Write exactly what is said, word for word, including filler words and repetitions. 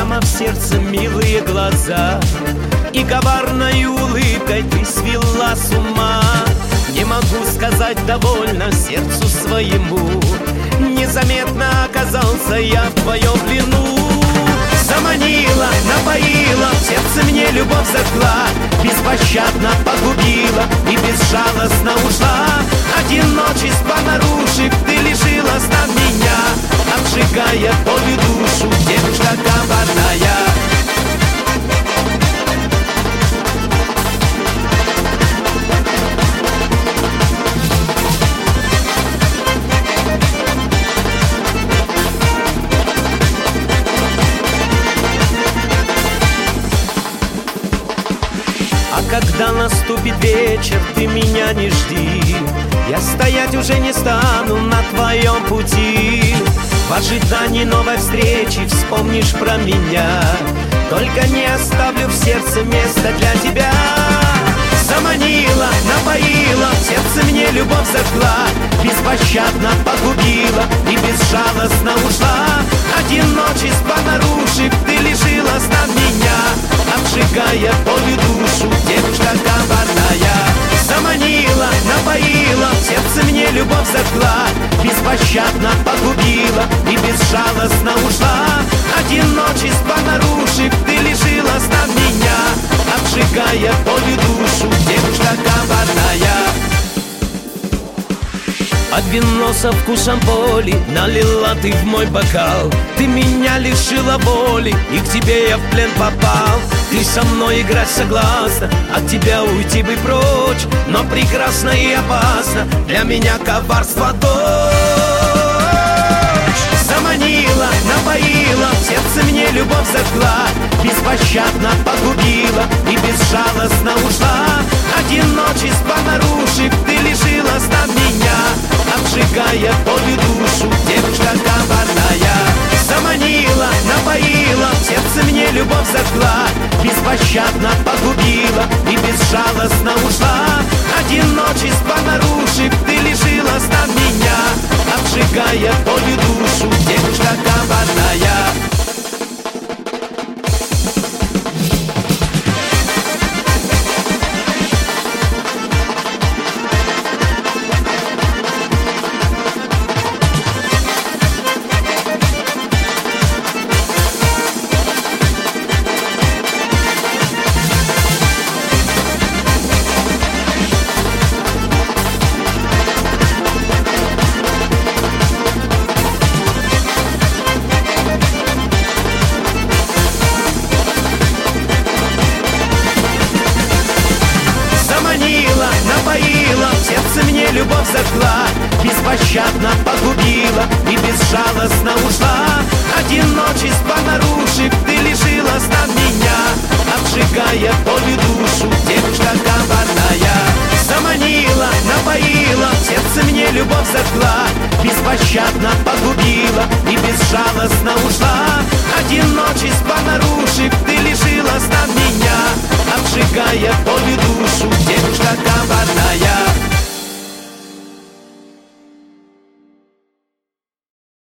прямо в сердце милые глаза, и коварной улыбкой ты свела с ума. Не могу сказать довольно сердцу своему, незаметно оказался я в твоем плену. Заманила, напоила, в сердце мне любовь зажгла, беспощадно погубила и безжалостно ушла. Одиночество нарушив, ты лишила сна меня, обжигая болью душу, девушка коварная. А когда наступит вечер, ты меня не жди, я стоять уже не стану на твоем пути. В ожидании новой встречи вспомнишь про меня, только не оставлю в сердце места для тебя. Заманила, напоила, в сердце мне любовь зажгла, беспощадно погубила и безжалостно ушла. Одиночество нарушив, ты лишила сна меня, обжигая болью душу, девушка коварная. Заманила, напоила, в сердце мне любовь зажгла, беспощадно погубила и безжалостно ушла. Одиночество нарушив, ты лишила сна меня, обжигая болью душу, девушка коварная. От вино со вкусом боли налила ты в мой бокал, ты меня лишила воли, и к тебе я в плен попал. Ты со мной играть согласна, от тебя уйти бы прочь, но прекрасно и опасно для меня коварство дочь. Заманила, напоила, в сердце мне любовь зажгла, беспощадно погубила и безжалостно ушла. Одиночество нарушив, ты лишила сна меня, обжигая болью душу, девушка коварная. Заманила, напоила, в сердце мне любовь зажгла, беспощадно погубила и безжалостно ушла. Одиночество нарушив, ты лишила сна меня, обжигая болью душу, девушка коварная. Напоила, в сердце мне любовь зажгла, беспощадно погубила и безжалостно ушла. Одиночество нарушив, ты лишила сна меня, обжигая болью душу, девушка коварная. Заманила, напоила, в сердце мне любовь зажгла, беспощадно